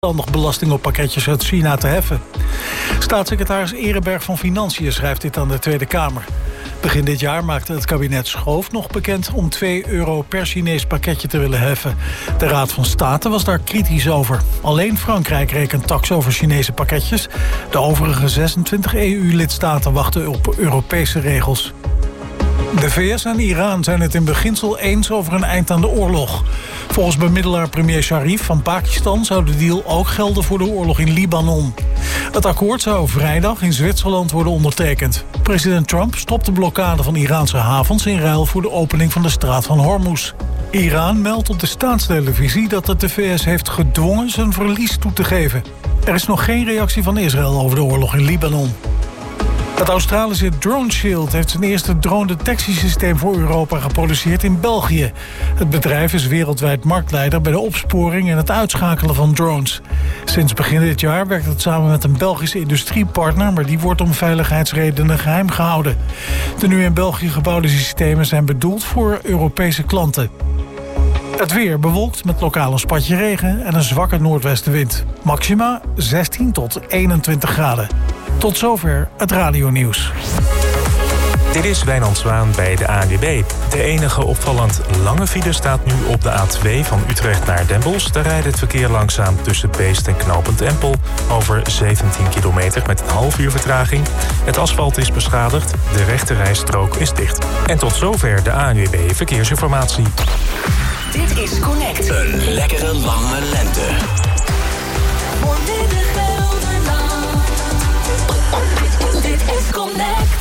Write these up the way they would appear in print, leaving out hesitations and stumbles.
nog belasting op pakketjes uit China te heffen. Staatssecretaris Erenberg van Financiën schrijft dit aan de Tweede Kamer. Begin dit jaar maakte het kabinet Schoof nog bekend om €2 per Chinees pakketje te willen heffen. De Raad van State was daar kritisch over. Alleen Frankrijk rekent tax over Chinese pakketjes. De overige 26 EU-lidstaten wachten op Europese regels. De VS en Iran zijn het in beginsel eens over een eind aan de oorlog. Volgens bemiddelaar premier Sharif van Pakistan zou de deal ook gelden voor de oorlog in Libanon. Het akkoord zou vrijdag in Zwitserland worden ondertekend. President Trump stopt de blokkade van Iraanse havens in ruil voor de opening van de straat van Hormuz. Iran meldt op de staatstelevisie dat het de VS heeft gedwongen zijn verlies toe te geven. Er is nog geen reactie van Israël over de oorlog in Libanon. Het Australische Drone Shield heeft zijn eerste drone-detectiesysteem voor Europa geproduceerd in België. Het bedrijf is wereldwijd marktleider bij de opsporing en het uitschakelen van drones. Sinds begin dit jaar werkt het samen met een Belgische industriepartner, maar die wordt om veiligheidsredenen geheim gehouden. De nu in België gebouwde systemen zijn bedoeld voor Europese klanten. Het weer bewolkt met lokaal een spatje regen en een zwakke noordwestenwind. Maxima 16 tot 21 graden. Tot zover het radionieuws. Dit is Wijnand Zwaan bij de ANWB. De enige opvallend lange file staat nu op de A2 van Utrecht naar Den Bosch. Daar rijdt het verkeer langzaam tussen Beest en knooppunt Empel over 17 kilometer met een half uur vertraging. Het asfalt is beschadigd, de rechte rijstrook is dicht. En tot zover de ANWB Verkeersinformatie. Dit is Connect. Een lekkere lange lente. Voor Midden-Gelderland. Dit is Connect.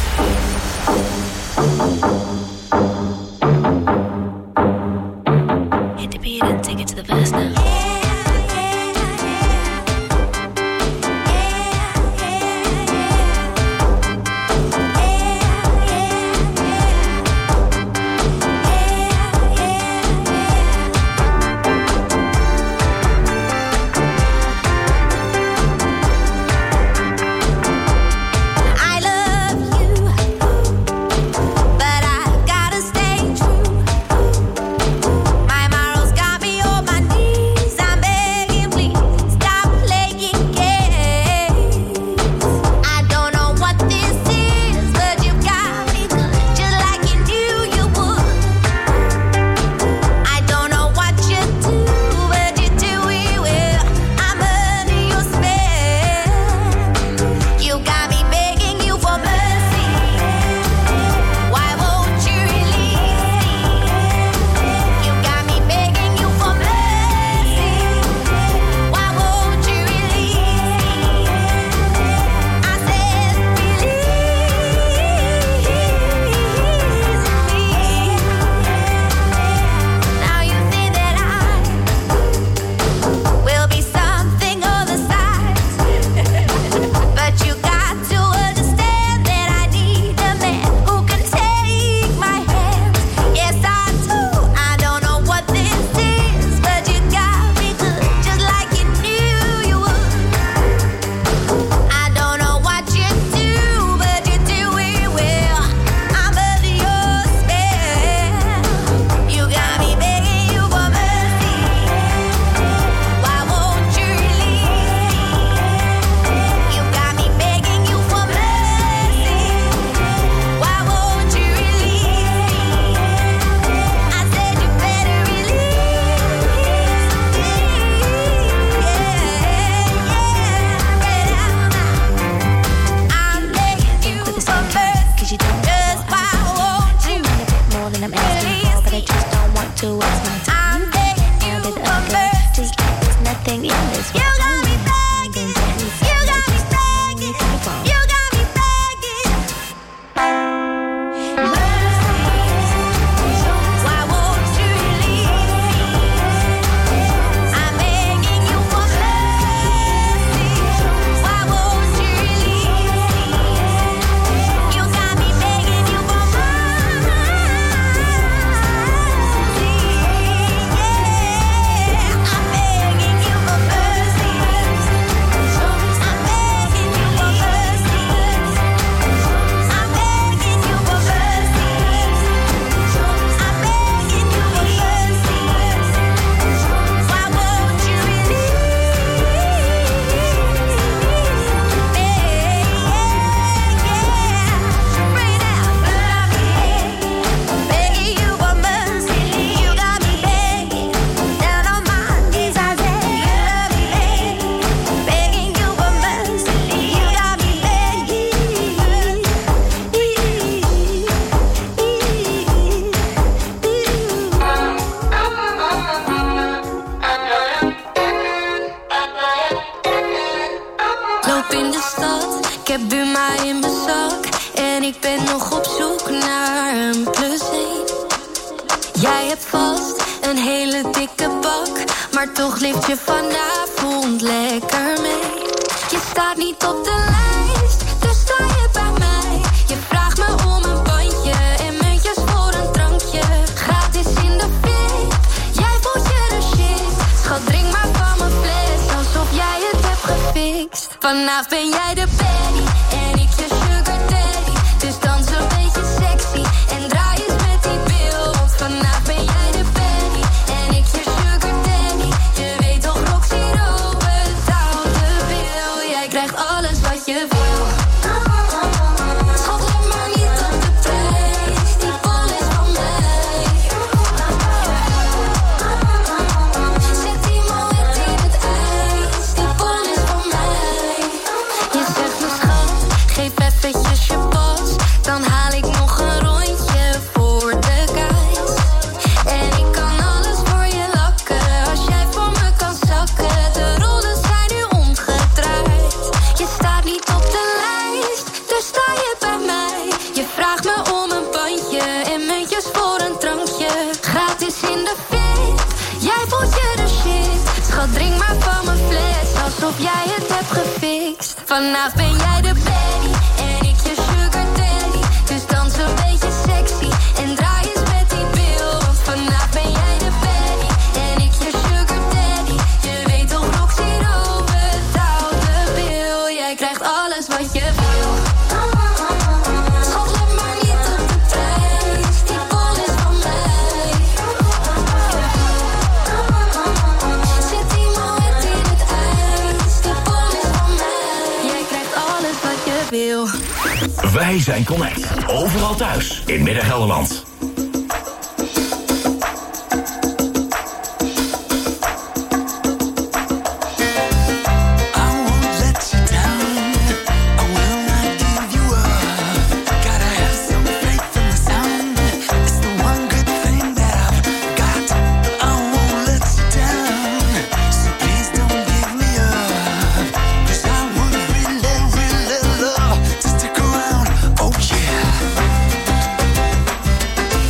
Hit the beat and take it to the verse now. op in de stad. Ik heb Buma in mijn zak. En ik ben nog op zoek naar een +1. Jij hebt vast een hele dikke bak, maar toch lift je vanavond lekker mee. Je staat niet op de lijst, dus sta je bij mij. Je vraagt me om een bandje en muntjes voor een drankje. Gratis in de VIP, jij voelt je de shit. Schat, drink maar van mijn fles, alsof jij het hebt gefixt. Vanavond ben jij de baddie en ik je sugar daddy. Dus dans een beetje sexy en draai eens met die bil. Want vanavond ben jij de baddie en ik je sugar daddy. Je weet toch, Roxy Rowe betaalt de bil. Jij krijgt alles wat je wil. Schat, let maar niet op de prijs, die bol is van mij. Zet die moed in het ijs, die bol is van mij. Je zegt me schat, geef eventjes je pas, dan haal ik nog een rondje voor de guys. En ik kan alles voor je lakken, als jij voor me kan zakken. De rollen zijn nu omgedraaid. Je staat niet op de lijst, dus sta je bij mij. Je vraagt me om een bandje en muntjes voor een drankje. Gratis in de VIP, jij voelt je de shit. Schat, drink maar van mijn fles, alsof jij het hebt gefixt. Vanavond ben jij de baddie en ik je sugar daddy. Dus dans een beetje sexy en draai eens met die bil. Want vanavond ben jij de baddie en ik je sugar daddy. Je weet toch, Roxy Rowe betaalt de bil. Jij krijgt alles wat je wil. Schat, let maar niet op de prijs, die bol is van mij. Zet die moed in het ijs, die bol is van mij. Jij krijgt alles wat je wil. Wij zijn Connect. Overal thuis in Midden-Gelderland. Just stick around, oh yeah.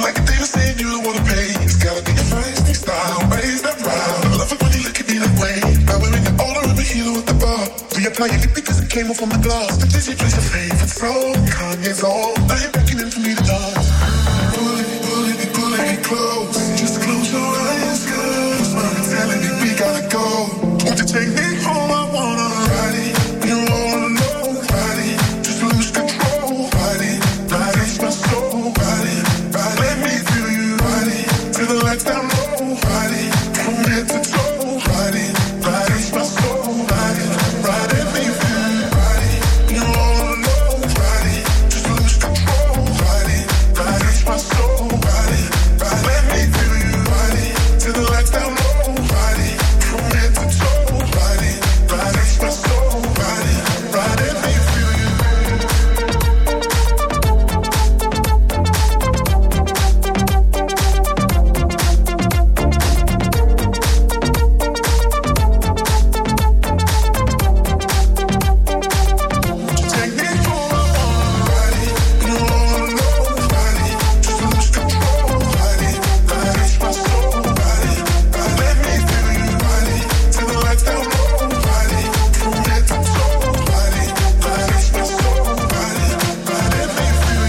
like a diva saying you don't wanna pay. It's gotta be your feisty style, raise that round. I love it when you look at me that way. Now we're in the order of a hero at the bar. Reapply your lip because it came off on the glass. The Disney plays your favorite song, Kanye's on. Now you're beckoning for me to dance. Pulling it close. Just close your eyes, girl. I'm telling me we gotta go. Won't you take me home? I wanna ride it. You're all alone, ride it. Just lose control, ride it. Ride it, my soul, ride it. Ride it, let me feel you, ride it. Till the lights down low, ride it. From head to toe, ride it. Ride it, my soul, ride it. Ride it, let me feel you, ride it. You're all alone, ride it. Just lose control, ride it. Ride it, my soul, ride it. Ride it, let me feel you, ride it. Till the lights down low, ride it. From head to toe, ride it. Ride it, my soul, ride it. Ride it, let me feel you. Take me home, I wanna ride it. You're all alone, ride it. Just lose control, ride it. Ride it, my soul, ride it. Ride it, let me feel you, ride it. Till the lights down low, ride it. From head to toe, ride it. Ride it, my soul, ride it. Ride it, let me feel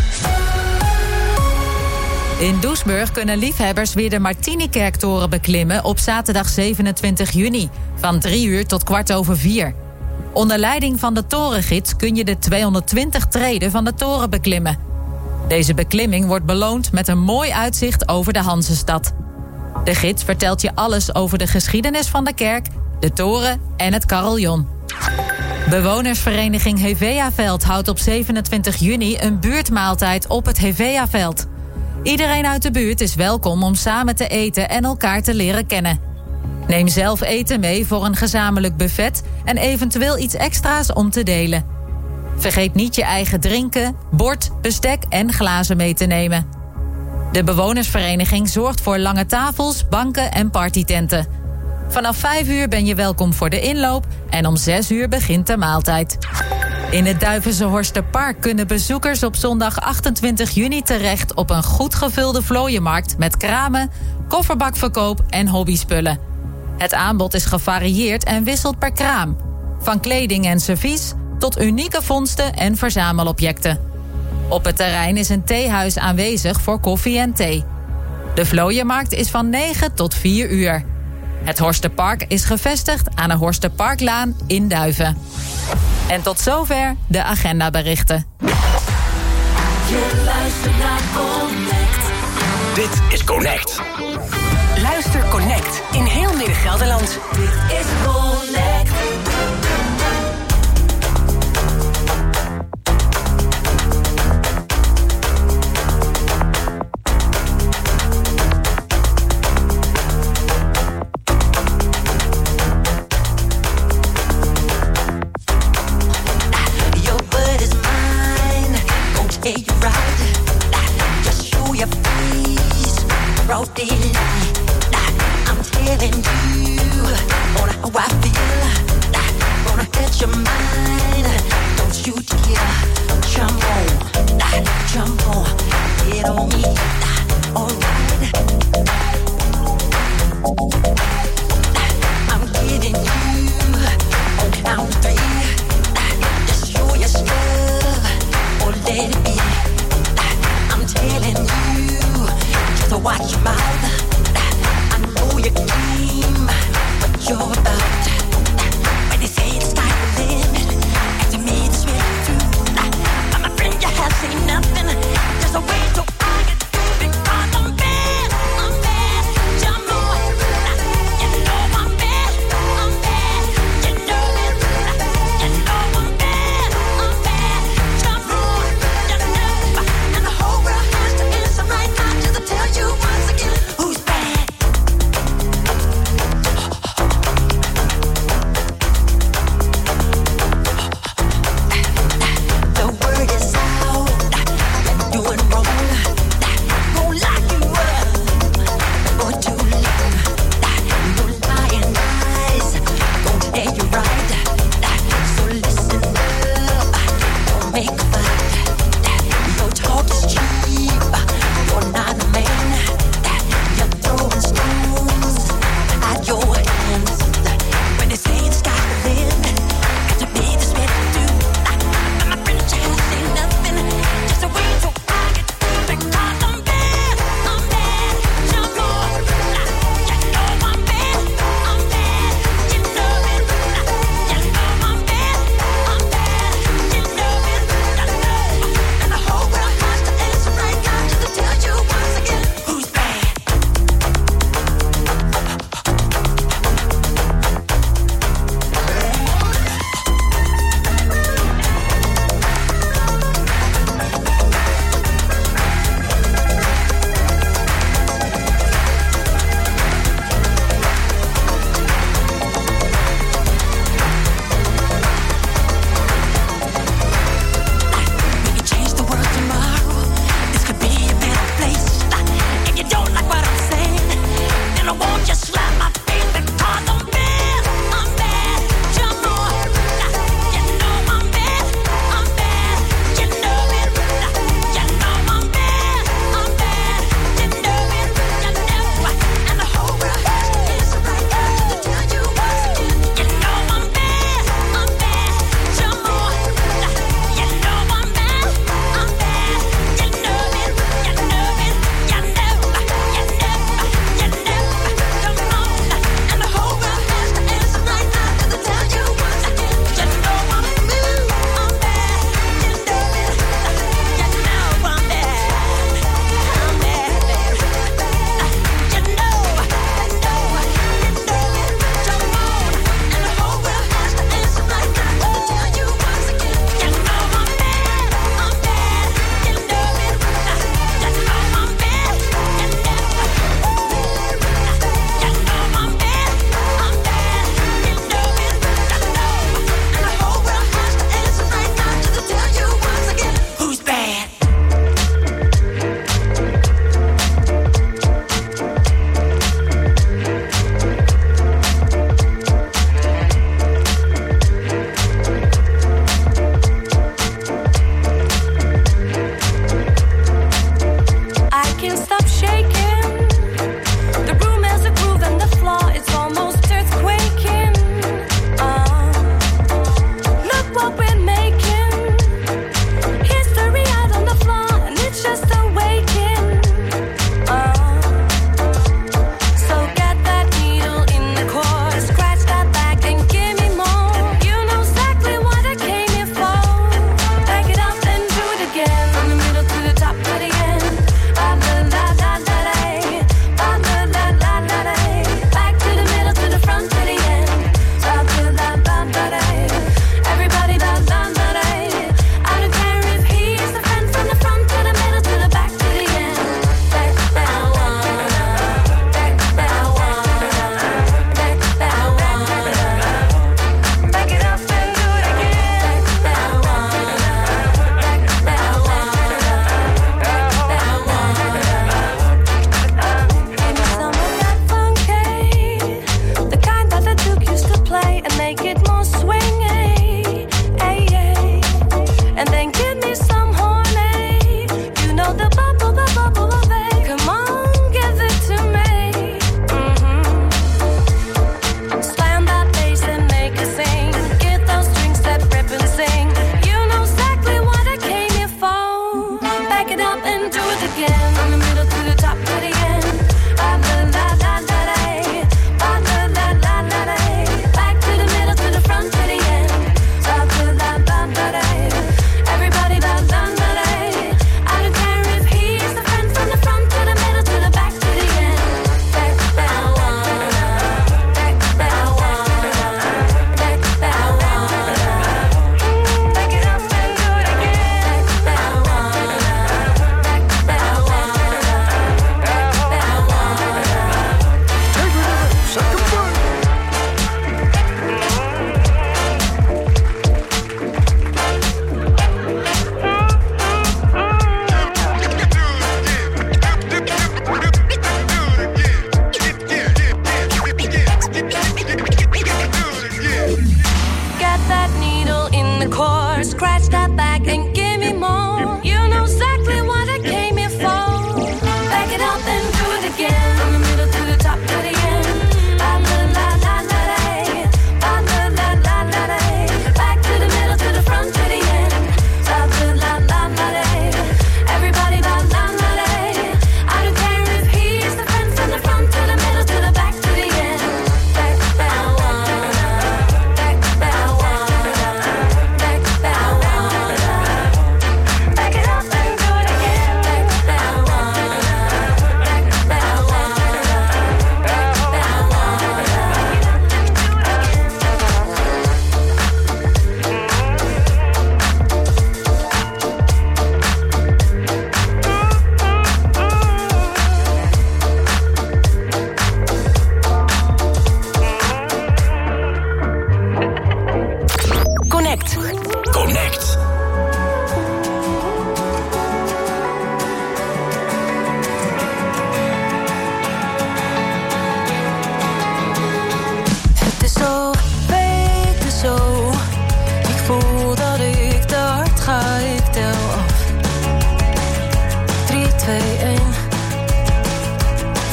you. In Doesburg kunnen liefhebbers weer de Martinikerktoren beklimmen op zaterdag 27 juni, van 3 uur tot 4:15. Onder leiding van de torengids kun je de 220 treden van de toren beklimmen. Deze beklimming wordt beloond met een mooi uitzicht over de Hanzestad. De gids vertelt je alles over de geschiedenis van de kerk, de toren en het carillon. Bewonersvereniging Heveaveld houdt op 27 juni een buurtmaaltijd op het Heveaveld. Iedereen uit de buurt is welkom om samen te eten en elkaar te leren kennen. Neem zelf eten mee voor een gezamenlijk buffet en eventueel iets extra's om te delen. Vergeet niet je eigen drinken, bord, bestek en glazen mee te nemen. De bewonersvereniging zorgt voor lange tafels, banken en partytenten. Vanaf 5 uur ben je welkom voor de inloop en om 6 uur begint de maaltijd. In het Duivense Horsterpark kunnen bezoekers op zondag 28 juni terecht op een goed gevulde vlooienmarkt met kramen, kofferbakverkoop en hobbyspullen. Het aanbod is gevarieerd en wisselt per kraam. Van kleding en servies tot unieke vondsten en verzamelobjecten. Op het terrein is een theehuis aanwezig voor koffie en thee. De vlooienmarkt is van 9 tot 4 uur. Het Horsterpark is gevestigd aan de Horsterparklaan in Duiven. En tot zover de agendaberichten. Je luistert naar Connect. Dit is Connect. Luister Connect in heel Midden-Gelderland. Dit is Connect. Your word is mine, gon' tell you right. Just show your face, broad daylight. I'm telling you on how I feel. Gonna hit your mind, don't you dare jump on, get on me, alright. I'm getting you on count 3. Just show your stuff or let it be. I'm telling you, just watch your mouth. I know you came, but you're about. When they say it's time to live, and to me this really true. But my friend, you have seen nothing. There's a way to argue because I'm bad. You know it. You know I'm bad. You know it. You know I'm bad. You know it. And the whole world has to answer right now just to tell you once again who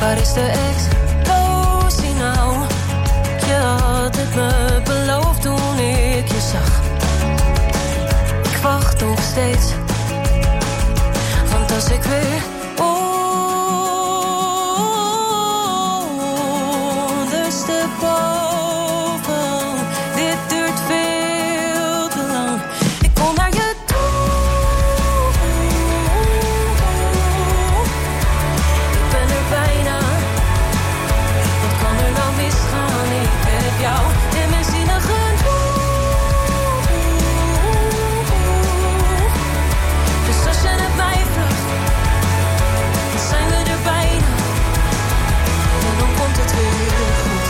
Waar is de explosie nou? Je had het me beloofd toen ik je zag. Ik wacht nog steeds. Want als ik weer ondersteboven, dit duurt veel te lang. Ik kom naar je toe. Ik ben er bijna. Wat kan er nou misgaan? Ik heb jou in mijn zinnige dus als je het mij vraagt, dan zijn we er bijna. En dan komt het weer goed.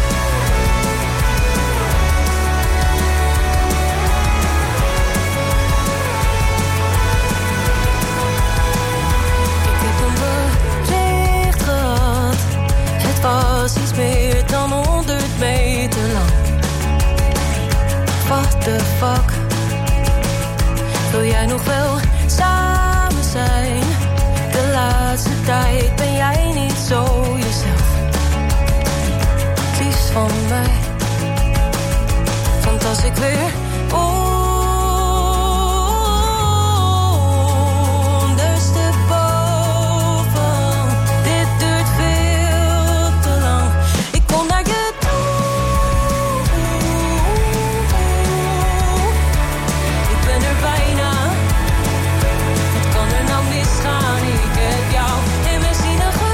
Ik heb een bericht gehad. Het was iets meer dan 100 meter lang. What the fuck? Wil jij nog wel samen zijn? De laatste tijd ben jij niet zo jezelf. Het liefst van mij. Want als ik weer ondersteboven, dit duurt veel te lang. Ik kom naar je toe. Ik ben er bijna. Wat kan er nou misgaan? Ik heb jou in mijn zinnige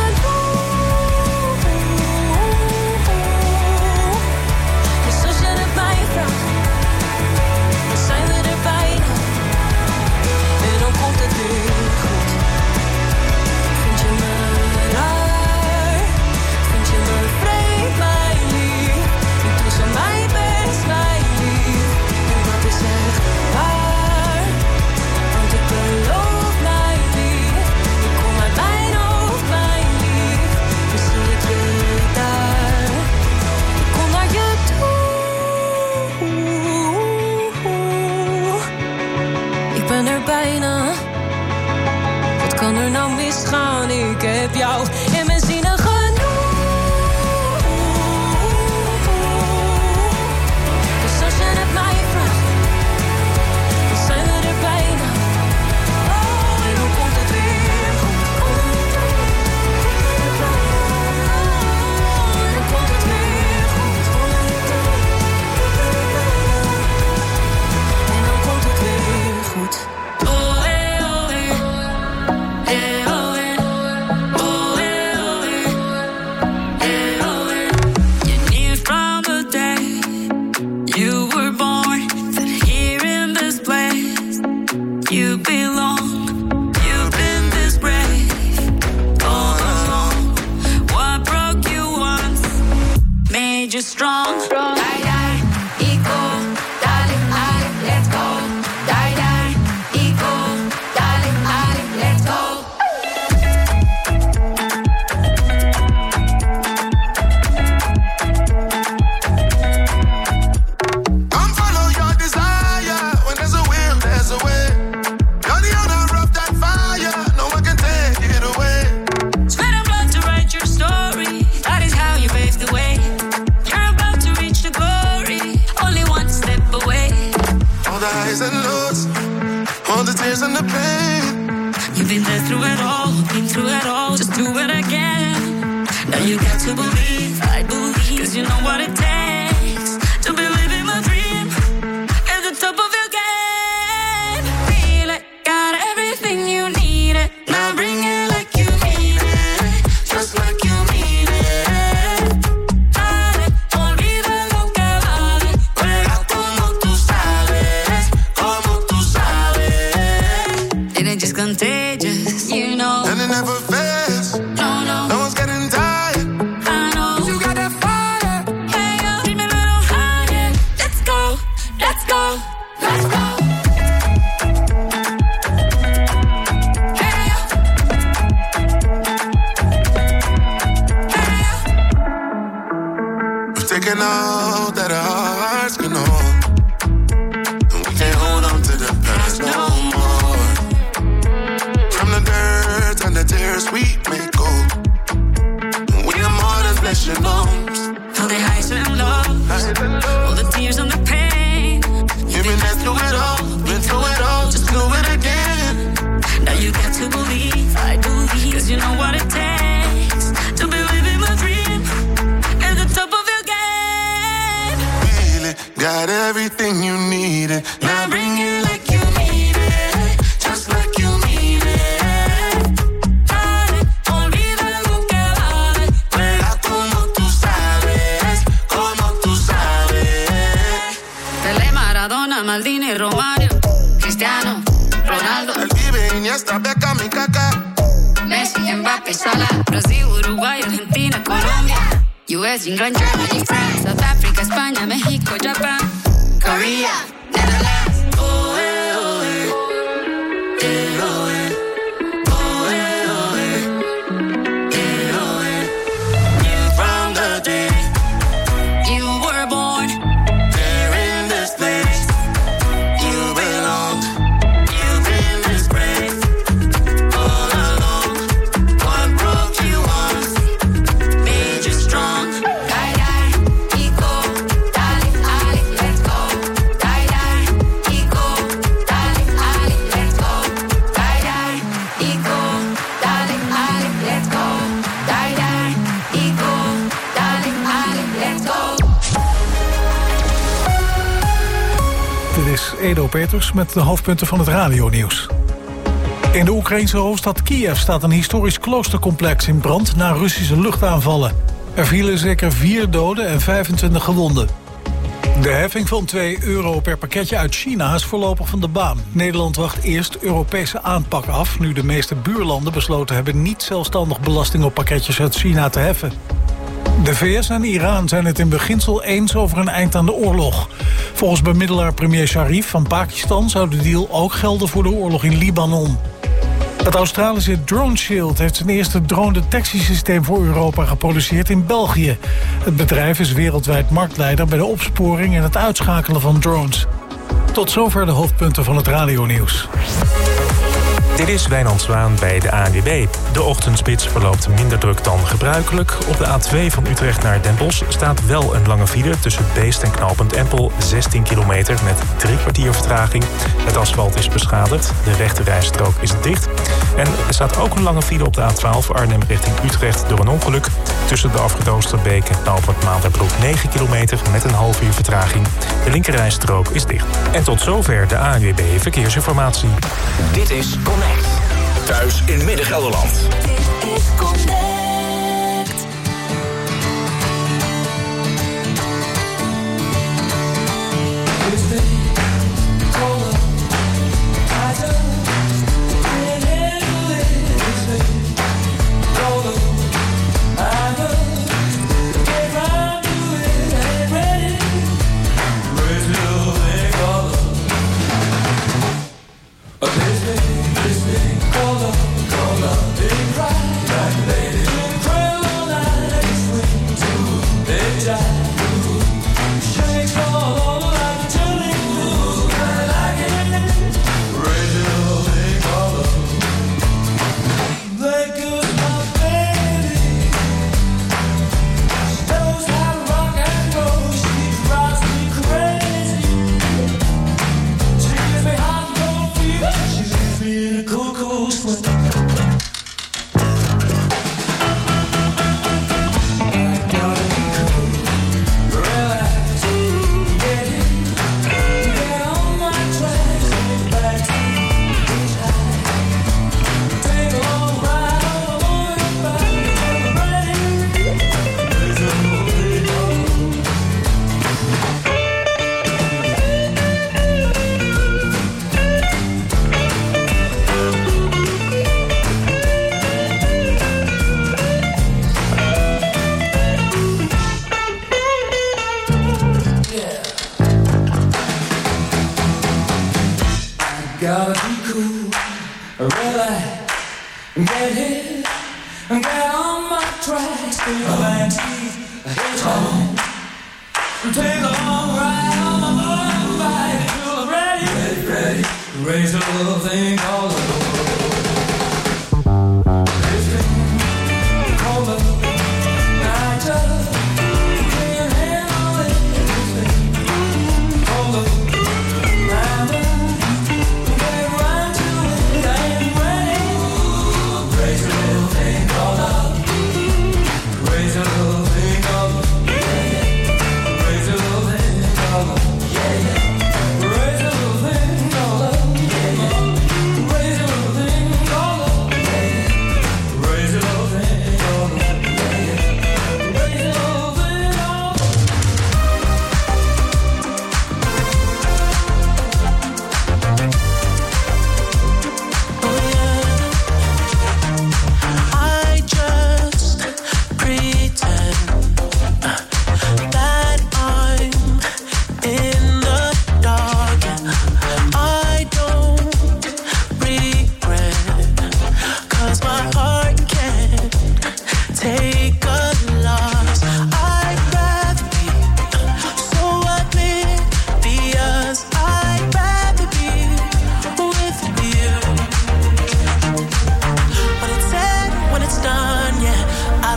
dus als je het mij vraagt, dan zijn we er bijna. En dan komt het weer goed. Vind je me raar? Vind je me vreemd, mijn lief? Ik doe zo mijn best, mijn lief. En dat is echt waar. Want ik beloof, mijn lief. Ik kom uit mijn hoofd, mijn lief. Dus zie ik je daar. Ik kom naar je toe. Ik ben er bijna. Wat kan er nou misgaan? Ik heb jou in mijn zinnen genoeg. Dus als je het mij vraagt, dan zijn we er bijna. En dan komt het weer goed. En dan komt het weer goed. En dan komt het weer goed. You knew from the day you were born that here in this place you belong. You've been this brave all along. What broke you once made you strong. Die, die, equal, darling, let's go. Die, die, equal, darling, let's go. Come follow your desire. When there's a will, there's a way. You're the owner of that fire. No one can take it away. Sweat and blood to write your story. That is how you pave the way. You're about to reach the glory. Only one step away. All the highs and lows, all the tears and the pain. You've been there through it all, been through it all. Just do it again. Now you got to believe, I believe. Cause you know what it takes to believe in my dream. At the top of your game. Feel it, got everything you need it. Now bring it like you mean it. Just like you mean it. Dale, olvida lo que vale. Juega como tú sabes, como tú sabes. It ain't just contagious, you know. And it never fails. No, no, No one's getting tired. I know. You got that fire. Hey, yo, dream a little higher. Let's go, let's go, let's go. Hey, yo. Hey, yo. We've taken all that our hearts can hold. And we can't hold on to the past no more. From the dirt and the tears we may go. Maldini, Romario, Cristiano, Ronaldo. El Vive, Iniesta, Beckham y Kaká. Messi, Mbappé, Salah. Brasil, Uruguay, Argentina, Colombia. US, England, Germany, France, South Africa, España, México, Japan, Korea, Netherlands. Oh, eh, oh, eh. Eh, oh, eh. Oh, eh, oh, eh. Eh, oh, eh. You from the day you were born, there in this place you belong. You've been disgraced all along. What broke you once made you strong. Die, die, ego, darling, Ali, let's go. Die, die, ego, darling, Ali, let's go. Die, die, ego, darling, Ali, let's go. Die, die, ego, darling, Ali, let's go. Dit is Edo Peters met de hoofdpunten van het radionieuws. In de Oekraïnse hoofdstad Kiev staat een historisch kloostercomplex in brand na Russische luchtaanvallen. Er vielen zeker 4 doden en 25 gewonden. De heffing van €2 per pakketje uit China is voorlopig van de baan. Nederland wacht eerst Europese aanpak af, nu de meeste buurlanden besloten hebben niet zelfstandig belasting op pakketjes uit China te heffen. De VS en Iran zijn het in beginsel eens over een eind aan de oorlog. Volgens bemiddelaar premier Sharif van Pakistan zou de deal ook gelden voor de oorlog in Libanon. Het Australische Drone Shield heeft zijn eerste drone-detectiesysteem voor Europa geproduceerd in België. Het bedrijf is wereldwijd marktleider bij de opsporing en het uitschakelen van drones. Tot zover de hoofdpunten van het radionieuws. Dit is Wijnand Zwaan bij de ANWB. De ochtendspits verloopt minder druk dan gebruikelijk. Op de A2 van Utrecht naar Den Bosch staat wel een lange file tussen Beest en knooppunt Empel. 16 kilometer met 3 kwartier vertraging. Het asfalt is beschadigd. De rechterrijstrook is dicht. En er staat ook een lange file op de A12 Arnhem richting Utrecht door een ongeluk. Tussen de afrit Oosterbeek en knooppunt Maanderbroek 9 kilometer met een half uur vertraging. De linkerrijstrook is dicht. En tot zover de ANWB Verkeersinformatie. Dit is Connect. Thuis in Midden-Gelderland. Dit is Connect. Raise a little thing,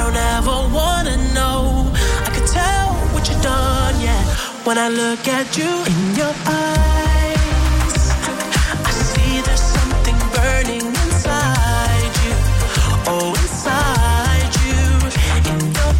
don't ever wanna know. I can tell what you've done, yeah. When I look at you in your eyes, I see there's something burning inside you. Oh, inside you, in your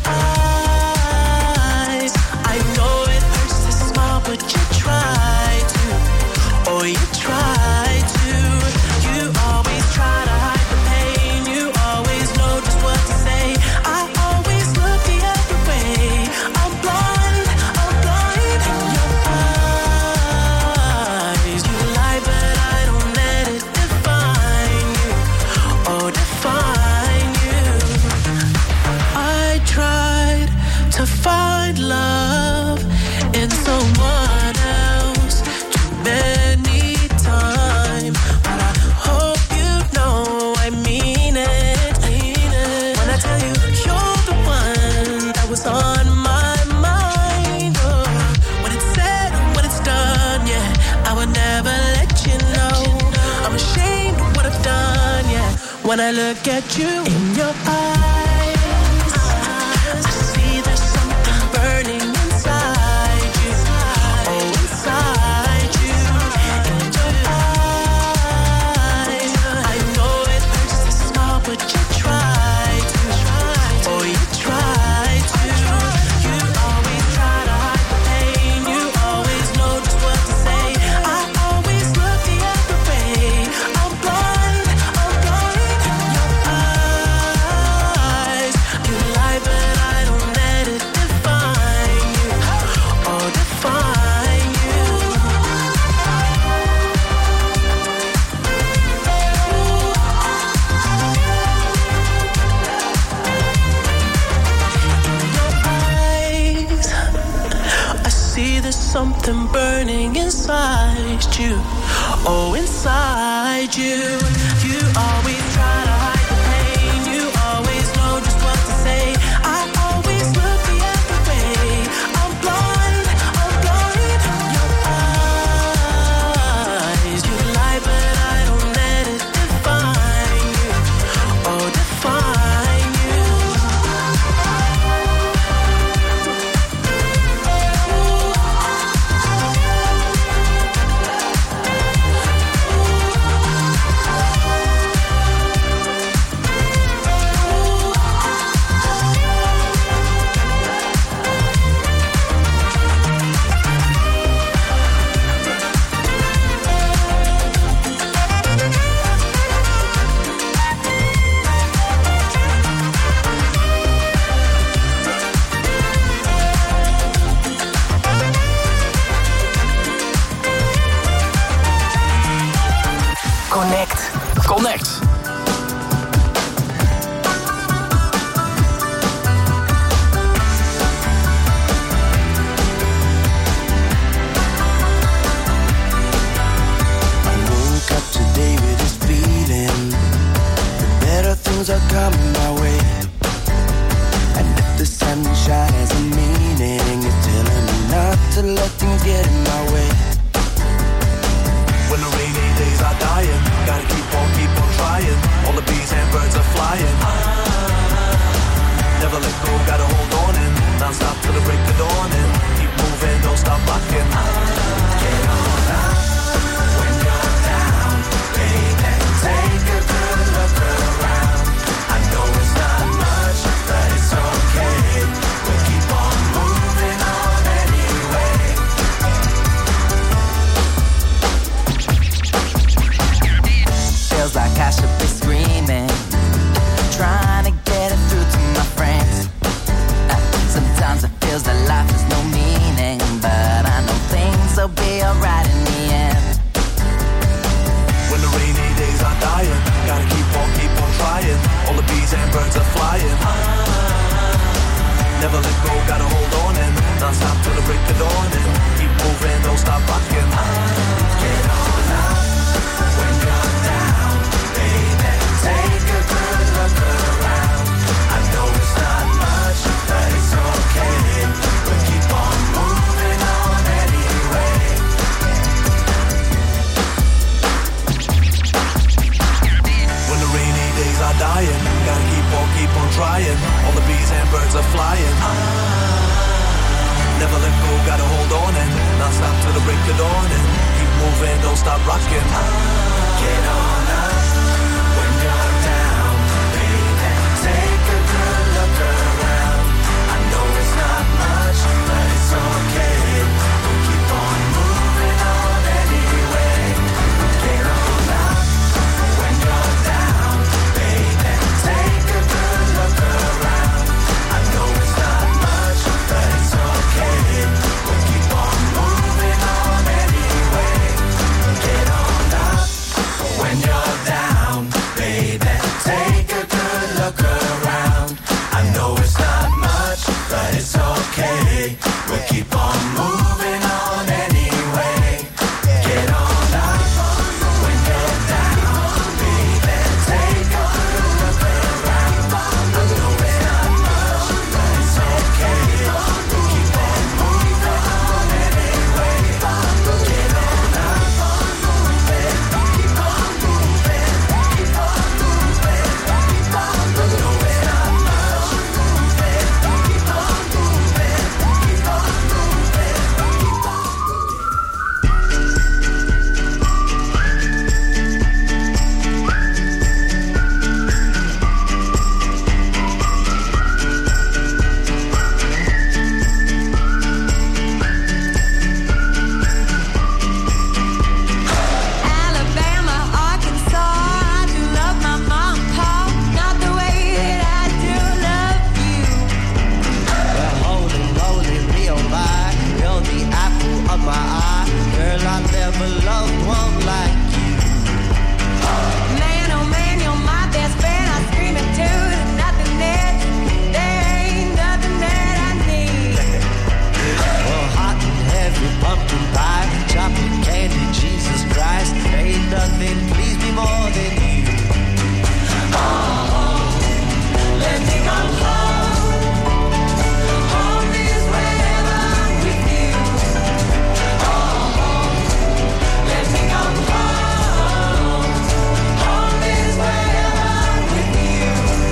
eyes. I know it hurts to smile, but you try to. Oh, you try to. You always try to hide the pain. You always know just what to say. I always look the other way. I'm blind in your eyes. You lie, but I don't let it define you. Oh, define you. I tried to find love in someone else too many times, but I hope you know I mean it. When I tell you you're the one that was on my mind, oh, when it's said, when it's done, yeah, I would never let you know. I'm ashamed of what I've done, yeah. When I look at you in your eyes, I see there's something burning inside you. Oh, inside you, in your eyes. I know it hurts to smile, but you try to. Oh, you try to. You always try to hide the pain. You always know just what to say. I always look the other way. I'm blind in your eyes. You lie, but I don't let it define you. Oh, define you. Eyes, I see there's something burning inside you. Oh, inside you. You always try to hide the pain. You always know just what to say. I always look the other way. I'm blind in your eyes. You lie, but I don't let it define you. Oh, define you. Connect. Are coming my way, and if the sunshine has a meaning, it's telling me not to let things get in my way. When the rainy days are dying, gotta keep on trying. All the bees and birds are flying. Never let go, gotta hold on in. Non-stop till the break of dawn and keep moving, don't stop rocking. Get on up when you're down, baby. Take a good look around. I know it's not much, but it's okay. We'll keep on moving on anyway. Feels like I should be screaming, trying to get it through to my friends. Sometimes it feels that life has no meaning, but I know things will be alright in the end. When the rainy days are dying, gotta keep on trying. All the bees and birds are flying. Never let go, gotta hold on and non-stop till the break of dawn and keep moving, don't stop rocking. Get on up when you're down, baby. Take a good look around. I know it's not much, but it's okay. We'll keep on moving on anyway. When the rainy days are dying, gotta keep on trying. All the bees birds are flying. Never let go, gotta hold on and not stop till the break of dawn and keep moving, don't stop rocking. Get on up when you're down, baby. Take a good look around. I know it's not much, but it's okay. We'll keep on moving on anyway. Get on up when you're down, baby. Take a good look around. I know it's not much, but it's okay. We'll keep on moving on anyway. Get on up when you're down, baby. Take a good look around. I know it's not much, but it's okay. We'll keep on moving on anyway. Get on up when you're down, baby. Take a good look around. I know it's not much, but it's okay. We'll keep on moving on anyway. Get on up, keep on moving, keep on moving, keep on moving. I know it's not much, moving, keep on moving, keep on moving, keep on. Alabama, Arkansas, I do love my mom and pop, not the way that I do love you. Well, holy moly, Rio by, you're the apple of my eye. Girl, I never loved one like you. Man, oh man, you're my best friend. I scream it too. There's nothing that, there ain't nothing that I need. Well, hot and heavy pumpkin pie, chocolate candy, Jesus Christ. Ain't nothing please me more than you. Let me come home. Home is wherever I'm with you. Let me come home. Home is wherever I'm with you.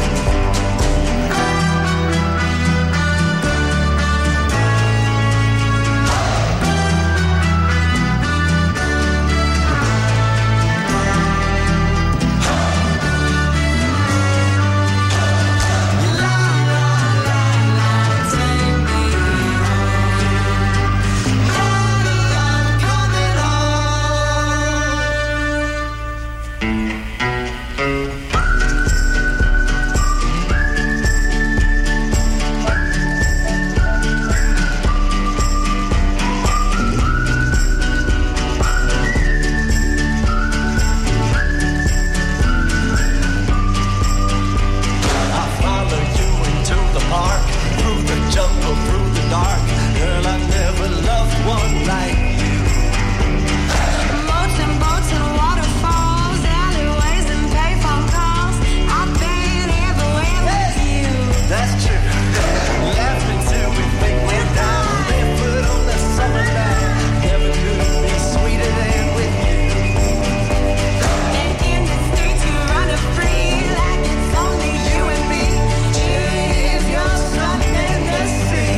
I followed you into the park, through the jungle, through the dark. Girl, I never loved one like you. Boats and waterfalls, alleyways and payphone calls. I've been everywhere with you. That's true. Laughing till we think we're down, barefoot on the summer night. Never could be sweeter than with you. And in the streets you run free like it's only you and me. If you're something to see.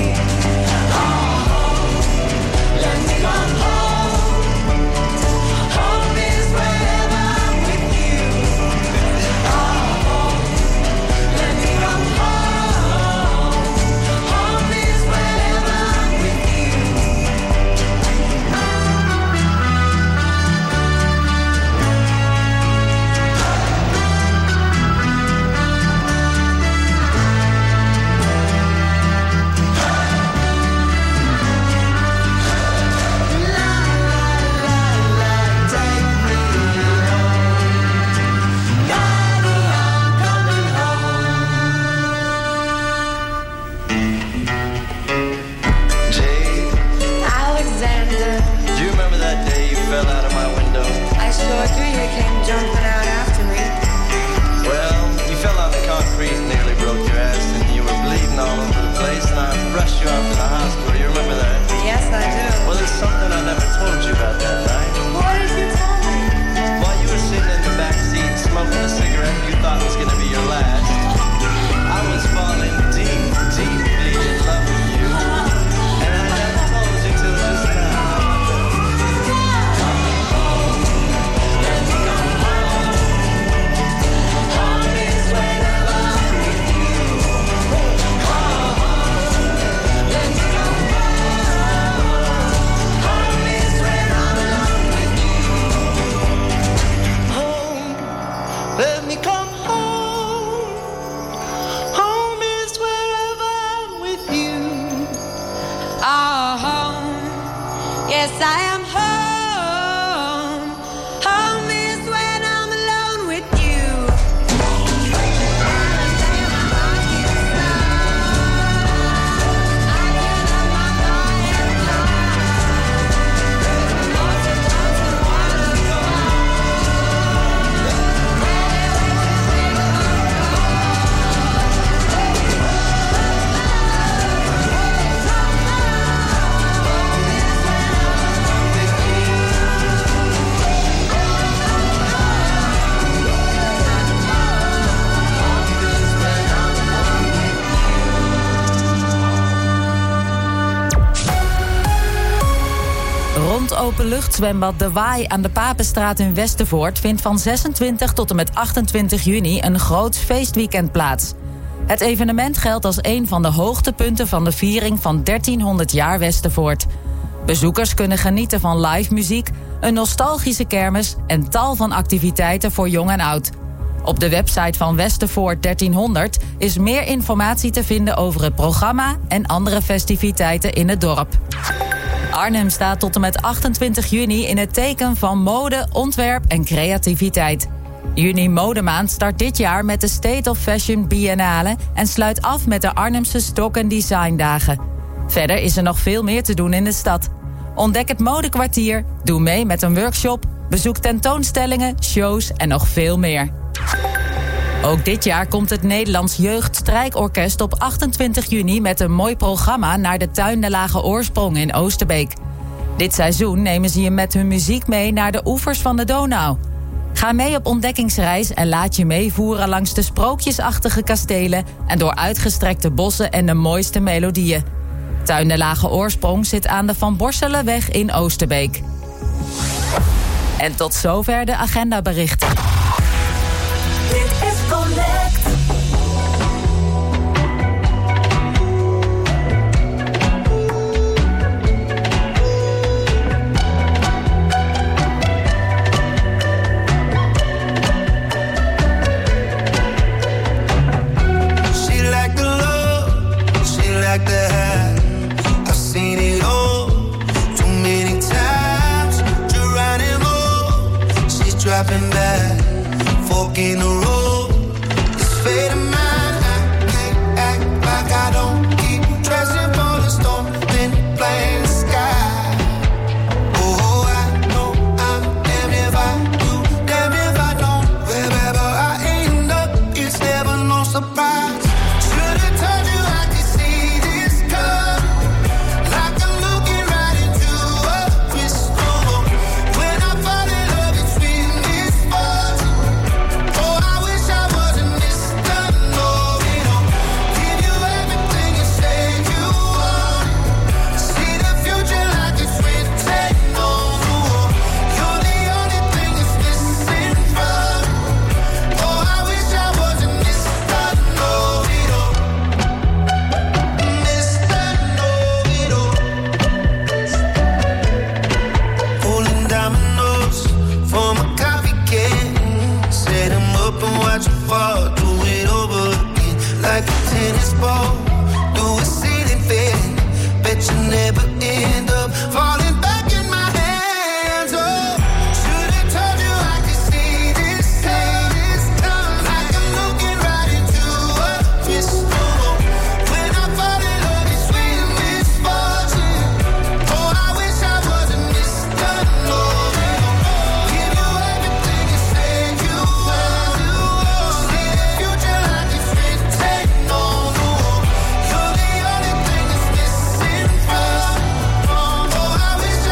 Let me come home. Home is wherever I'm with you. Let me come home. Home is wherever I'm with you. Jade, Alexander, do you remember that day you fell out of my window? I sure do. You came jumping out after me. Well, you fell on the concrete and nearly broke your ass, and you were bleeding all over the place, and I rushed you off to the hospital. You remember that? Yes, I do. Well, there's something I never told you about that night. What did you tell me? While you were sitting in the back seat smoking a cigarette you thought was going to be your last, I was falling deep, Yes, I am home. Home is when I'm alone with you. Rond openluchtzwembad De Waai aan de Papenstraat in Westervoort vindt van 26 tot en met 28 juni een groot feestweekend plaats. Het evenement geldt als een van de hoogtepunten van de viering van 1300 jaar Westervoort. Bezoekers kunnen genieten van live muziek, een nostalgische kermis en tal van activiteiten voor jong en oud. Op de website van Westervoort 1300 is meer informatie te vinden over het programma en andere festiviteiten in het dorp. Arnhem staat tot en met 28 juni in het teken van mode, ontwerp en creativiteit. Juni Modemaand start dit jaar met de State of Fashion Biennale en sluit af met de Arnhemse Stock & Design Dagen. Verder is er nog veel meer te doen in de stad. Ontdek het modekwartier, doe mee met een workshop, bezoek tentoonstellingen, shows en nog veel meer. Ook dit jaar komt het Nederlands Jeugdstrijkorkest op 28 juni... met een mooi programma naar de Tuin de Lage Oorsprong in Oosterbeek. Dit seizoen nemen ze je met hun muziek mee naar de oevers van de Donau. Ga mee op ontdekkingsreis en laat je meevoeren langs de sprookjesachtige kastelen... en door uitgestrekte bossen en de mooiste melodieën. Tuin de Lage Oorsprong zit aan de Van Borselenweg in Oosterbeek. En tot zover de agendaberichten. Dit is Connect. She like the love, she like the high. I've seen it all too many times. Geronimo, she's dropping back. Fork in the road, it's fate of mine. I can't act like I don't keep dressing for the storm, then playing the sky. Oh, I know I'm damned if I do, damned if I don't. Wherever I end up, it's never no surprise. Should've told you I could see this come, like I'm looking right into a crystal ball. When I fall in love, it's with misfortune. Oh, I wish I wasn't Mr. Know-it-all. Give you everything you say you want. See the future like it's written on the wall. You're the only thing that's missing from. Oh, I wish I wasn't Mr. Know-it-all. Mr. Know-it-all. Pulling dominoes for my copycat. Set him up and watch him fall. Do it over again like a tennis ball. Do a ceiling fan. Bet you never end up falling back in my hands. Oh, should've told you I could see this time. Like I'm looking right into a crystal ball. When I fall in love, it's with misfortune. Oh, I wish I wasn't Mr. Know-it-all. Give you everything you say you want. See the future like it's written on the wall. You're the only thing that's missing from. Oh, I wish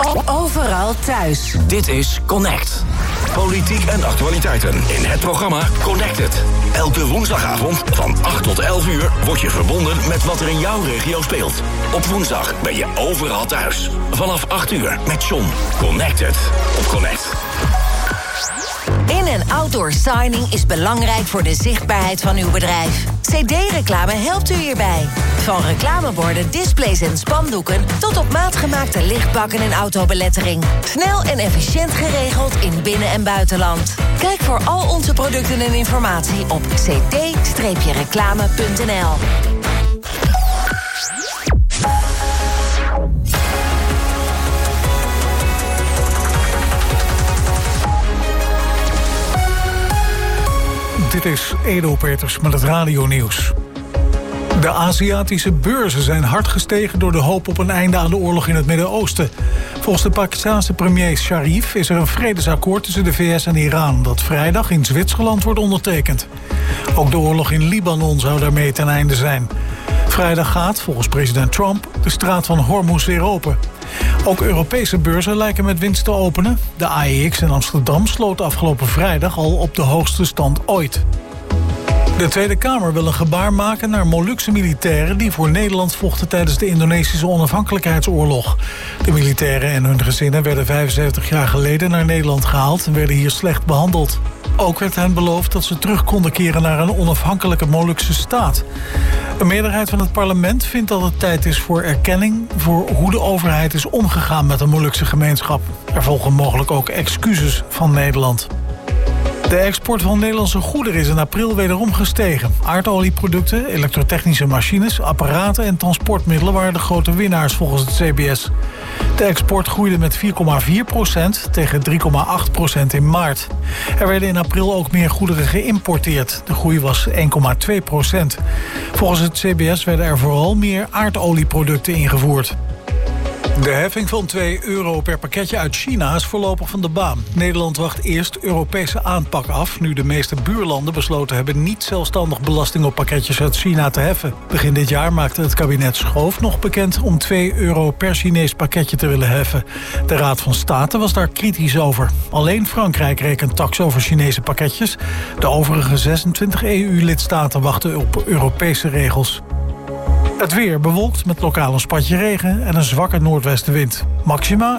Overal thuis. Dit is Connect. Politiek en actualiteiten in het programma Connected. Elke woensdagavond van 8 tot 11 uur word je verbonden met wat er in jouw regio speelt. Op woensdag ben je overal thuis. Vanaf 8 uur met John. Connected op Connect. In- en outdoor signing is belangrijk voor de zichtbaarheid van uw bedrijf. CD-reclame helpt u hierbij. Van reclameborden, displays en spandoeken tot op maat gemaakte lichtbakken en autobelettering. Snel en efficiënt geregeld in binnen- en buitenland. Kijk voor al onze producten en informatie op cd-reclame.nl. Dit is Edo Peters met het radionieuws. De Aziatische beurzen zijn hard gestegen door de hoop op een einde aan de oorlog in het Midden-Oosten. Volgens de Pakistanse premier Sharif is er een vredesakkoord tussen de VS en Iran dat vrijdag in Zwitserland wordt ondertekend. Ook de oorlog in Libanon zou daarmee ten einde zijn. Vrijdag gaat, volgens president Trump, de straat van Hormuz weer open. Ook Europese beurzen lijken met winst te openen. De AEX in Amsterdam sloot afgelopen vrijdag al op de hoogste stand ooit. De Tweede Kamer wil een gebaar maken naar Molukse militairen die voor Nederland vochten tijdens de Indonesische onafhankelijkheidsoorlog. De militairen en hun gezinnen werden 75 jaar geleden naar Nederland gehaald en werden hier slecht behandeld. Ook werd hen beloofd dat ze terug konden keren naar een onafhankelijke Molukse staat. Een meerderheid van het parlement vindt dat het tijd is voor erkenning voor hoe de overheid is omgegaan met de Molukse gemeenschap. Er volgen mogelijk ook excuses van Nederland. De export van Nederlandse goederen is in april wederom gestegen. Aardolieproducten, elektrotechnische machines, apparaten en transportmiddelen waren de grote winnaars volgens het CBS. De export groeide met 4,4% tegen 3,8% in maart. Er werden in april ook meer goederen geïmporteerd. De groei was 1,2%. Volgens het CBS werden er vooral meer aardolieproducten ingevoerd. De heffing van €2 per pakketje uit China is voorlopig van de baan. Nederland wacht eerst Europese aanpak af, nu de meeste buurlanden besloten hebben niet zelfstandig belasting op pakketjes uit China te heffen. Begin dit jaar maakte het kabinet Schoof nog bekend om €2 per Chinees pakketje te willen heffen. De Raad van State was daar kritisch over. Alleen Frankrijk rekent tax over Chinese pakketjes. De overige 26 EU-lidstaten wachten op Europese regels. Het weer bewolkt met lokaal een spatje regen en een zwakke noordwestenwind. Maxima